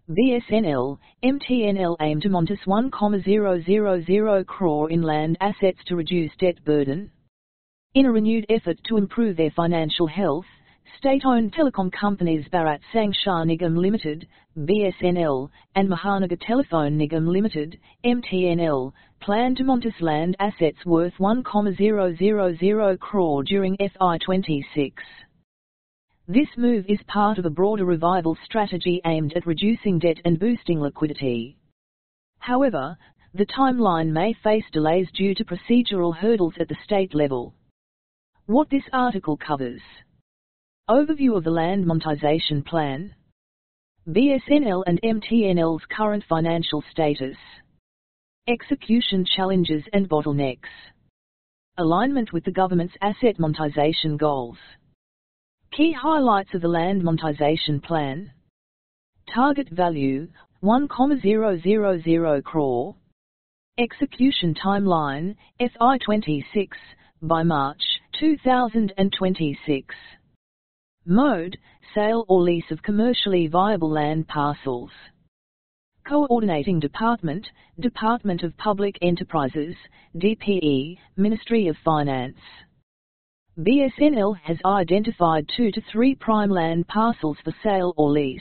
BSNL, MTNL aim to monetize 1,000 crore in land assets to reduce debt burden. In a renewed effort to improve their financial health, state-owned telecom companies Bharat Sanchar Nigam Limited, BSNL, and Mahanagar Telephone Nigam Limited, MTNL, plan to monetize land assets worth 1,000 crore during FY26. This move is part of a broader revival strategy aimed at reducing debt and boosting liquidity. However, the timeline may face delays due to procedural hurdles at the state level. What this article covers: overview of the land monetization plan, BSNL and MTNL's current financial status, execution challenges and bottlenecks, alignment with the government's asset monetization goals, key highlights of the land monetization plan, target value 1,000 crore, execution timeline FY26 by March 2026. Mode: sale or lease of commercially viable land parcels. Coordinating Department: Department of Public Enterprises, DPE, Ministry of Finance. BSNL has identified 2 to 3 prime land parcels for sale or lease.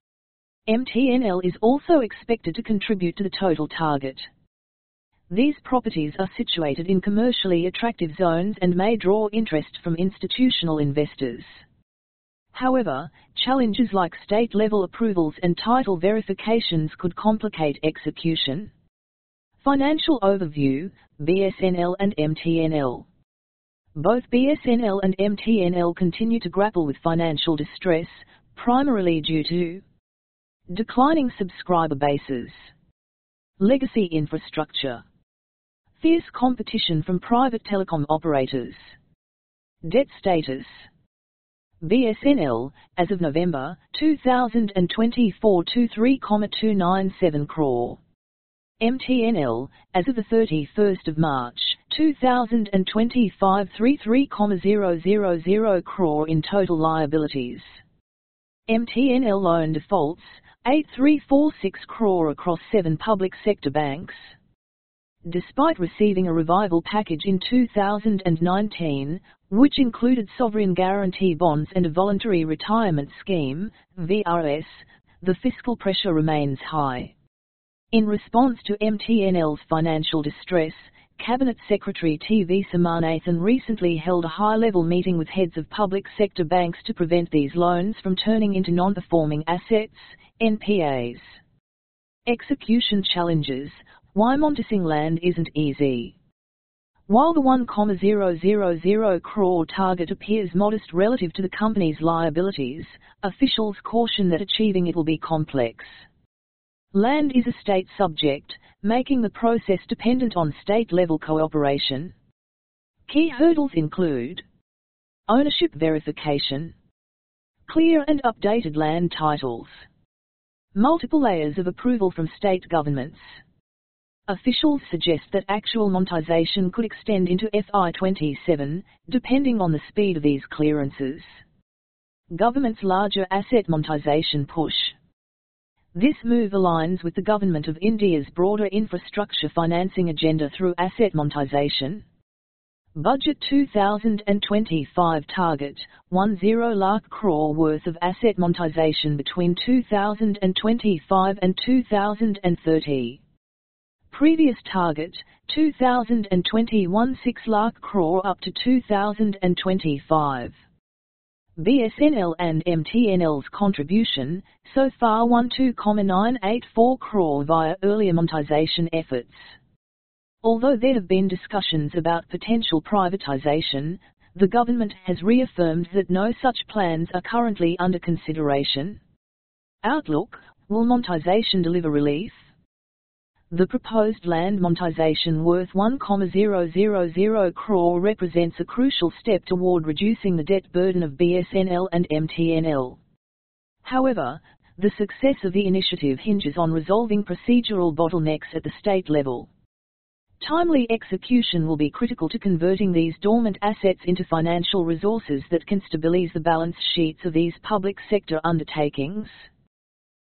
MTNL is also expected to contribute to the total target. These properties are situated in commercially attractive zones and may draw interest from institutional investors. However, challenges like state-level approvals and title verifications could complicate execution. Financial overview: BSNL and MTNL. Both BSNL and MTNL continue to grapple with financial distress, primarily due to declining subscriber bases, legacy infrastructure, fierce competition from private telecom operators. Debt status: BSNL, as of November 2024, 23,297 crore. MTNL, as of the 31st of March 2025, 33,000 crore in total liabilities. MTNL loan defaults 8346 crore across 7 public sector banks. Despite receiving a revival package in 2019, which included sovereign guarantee bonds and a voluntary retirement scheme, VRS, the fiscal pressure remains high. In response to MTNL's financial distress, Cabinet Secretary T.V. Samanathan recently held a high-level meeting with heads of public sector banks to prevent these loans from turning into non-performing assets, NPAs. Execution challenges: why monetizing land isn't easy. While the 1,000 crore target appears modest relative to the company's liabilities, officials caution that achieving it will be complex. Land is a state subject, making the process dependent on state-level cooperation. Key hurdles include ownership verification, clear and updated land titles, multiple layers of approval from state governments. Officials suggest that actual monetization could extend into FY27, depending on the speed of these clearances. Government's larger asset monetization push. This move aligns with the Government of India's broader infrastructure financing agenda through asset monetization. Budget 2025 target: 10 lakh crore worth of asset monetization between 2025 and 2030. Previous target, 2021 6 lakh crore up to 2025. BSNL and MTNL's contribution, so far 12,984 crore via earlier monetization efforts. Although there have been discussions about potential privatization, the government has reaffirmed that no such plans are currently under consideration. Outlook: will monetization deliver relief? The proposed land monetization worth 1,000 crore represents a crucial step toward reducing the debt burden of BSNL and MTNL. However, the success of the initiative hinges on resolving procedural bottlenecks at the state level. Timely execution will be critical to converting these dormant assets into financial resources that can stabilize the balance sheets of these public sector undertakings.